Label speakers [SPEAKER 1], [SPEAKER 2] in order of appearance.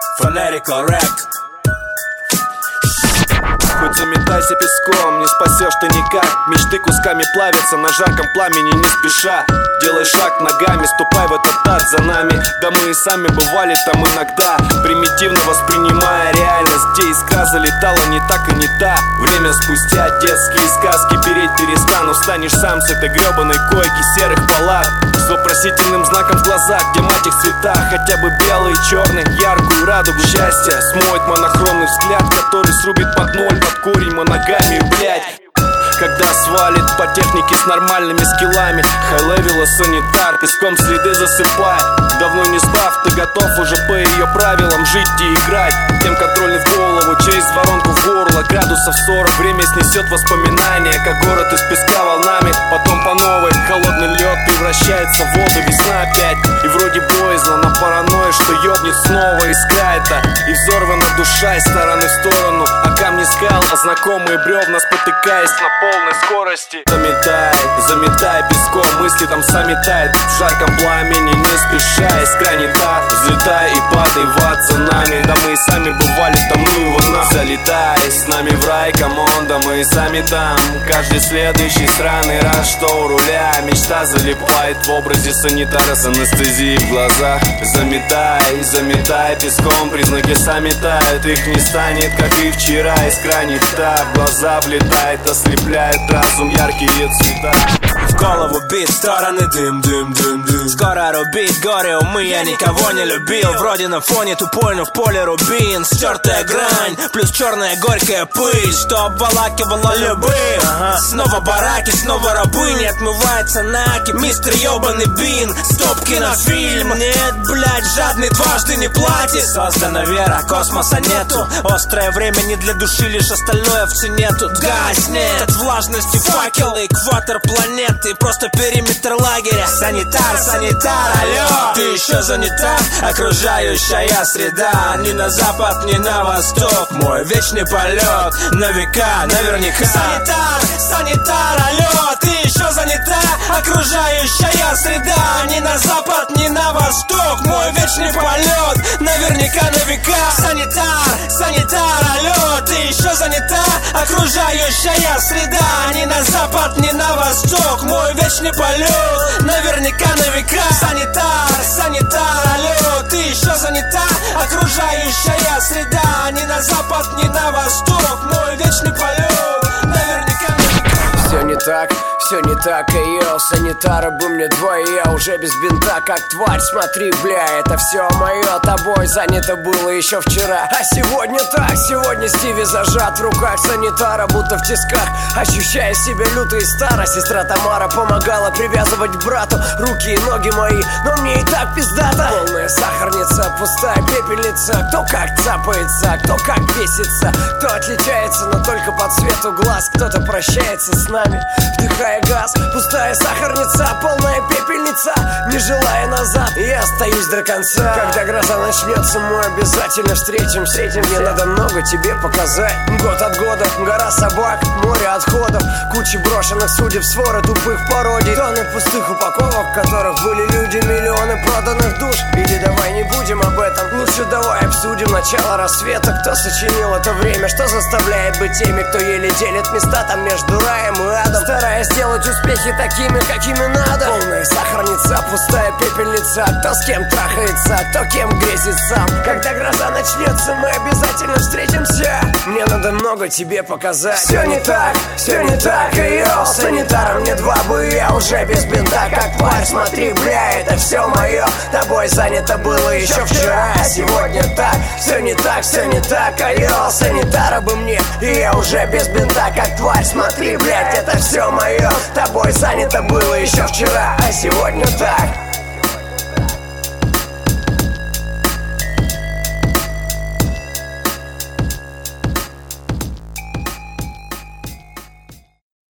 [SPEAKER 1] Fanatical Rap.
[SPEAKER 2] Хоть заметайся песком, не спасешь ты никак. Мечты кусками плавятся на жарком пламени не спеша. Делай шаг ногами, ступай в этот ад за нами. Да мы и сами бывали там иногда, примитивно воспринимая реальность, где искра залетала не так и не та. Время спустя детские сказки переть перестану. Станешь сам с этой гребаной койки серых палат, с вопросительным знаком в глазах, где мать их цвета, хотя бы белый, черный, яркую радугу счастья смоет монохромный взгляд, который срубит под ноль, под корень моногамию, блять. Когда свалит по технике с нормальными скиллами, хай-левела санитар, песком следы засыпает. Давно не спав, ты готов уже по ее правилам жить и играть. Тем контрольный в голову, через воронку в горло. Градусов 40, время снесет воспоминания, как город из песка волнами. Потом по новой, холодный лед превращается в воду, весна опять. И вроде боязно, на паранойя, что ёбнет снова искра эта. И взорвана душа из стороны в сторону, а камни скал, а знакомые бревна, спотыкаясь на полной скорости. Заметай, заметай песком, мысли там сами тают в жарком пламени не спеша. Искра не та, взлетай и падай в ад за нами. Да мы и сами бывали там, ну его нахуй. Залетай с нами в рай, камон, да мы и сами там. Каждый следующий сраный раз, что у руля, мечта залипает в образе санитара с анестезией в глазах. Заметай, заметай песком, признаки сами тают, их не станет, как и вчера. Искра не та, в глаза влетает, ослепляет разум яркие цвета.
[SPEAKER 1] В голову бит, стороны дым, дым, дым, дым. Скоро рубить горе умы, я никого не любил. Вроде на фоне тупой, но в поле рубин. Стертая грань, плюс черная горькая пыль, что обволакивала любых. Снова бараки, снова рабы, не отмывается наки. Мистер ёбаный бин, стоп кинофильм. Нет, блядь, жадный дважды не платит. Создана вера, космоса нету. Острое время не для души, лишь остальное в цене тут гаснет. От влажности факелы, экватор планеты, просто периметр лагеря. Санитар, санитар, алло, ты еще занята? Окружающая среда, ни на запад, ни на восток. Мой вечный полет на века, наверняка. Санитар, санитар, алло, ты еще занята? Окружающая среда, ни на запад, ни на восток. Мой вечный полет, наверняка на века. Санитар, санитар, алло, ты еще занята? Окружающая среда, ни на запад, ни на восток. Мой вечный полет, наверняка на века. Санитар, санитар, алло, ты еще занята? Окружающая среда, ни на запад, ни на восток. Мой вечный полет, наверняка на века.
[SPEAKER 3] Все не так, йоу, санитара бы мне двое, я уже без бинта, как тварь, смотри, бля, это все мое, тобой занято было еще вчера. А сегодня так, сегодня Стиви зажат в руках санитара, будто в тисках, ощущая себя люто и старо. Сестра Тамара помогала привязывать к брату руки и ноги мои, но мне и так пиздата. Полная сахарница, пустая пепельница, кто как цапается, кто как бесится, кто отличается, но только по цвету глаз, кто-то прощается с нами, вдыхая газ. Пустая сахарница, полная пепельница, не желая назад, я остаюсь до конца. Когда гроза начнется, мы обязательно встретимся. Мне надо много тебе показать. Год от года, гора собак, море отходов, кучи брошенных судеб, своры тупых пародий, тонны пустых упаковок, в которых были люди, миллионы проданных душ. Или давай не будем об этом, лучше давай обсудим начало рассвета. Кто сочинил это время, что заставляет быть теми, кто еле делит места там между раем и адом, стараясь сделать успехи такими, какими надо. Полная сахарница, пустая пепельница, кто с кем трахается, кто кем грезит сам. Когда гроза начнется, мы обязательно встретимся. Мне надо много тебе показать. Все не так, йоу, санитара мне два бы, я уже без бинта, как тварь, смотри, бля, это все мое, тобой занято было еще вчера. А сегодня так, все не так, йоу, санитара бы мне, и я уже без бинта, как тварь, смотри, блядь, это все мое, тобой занято было еще вчера, а сегодня так.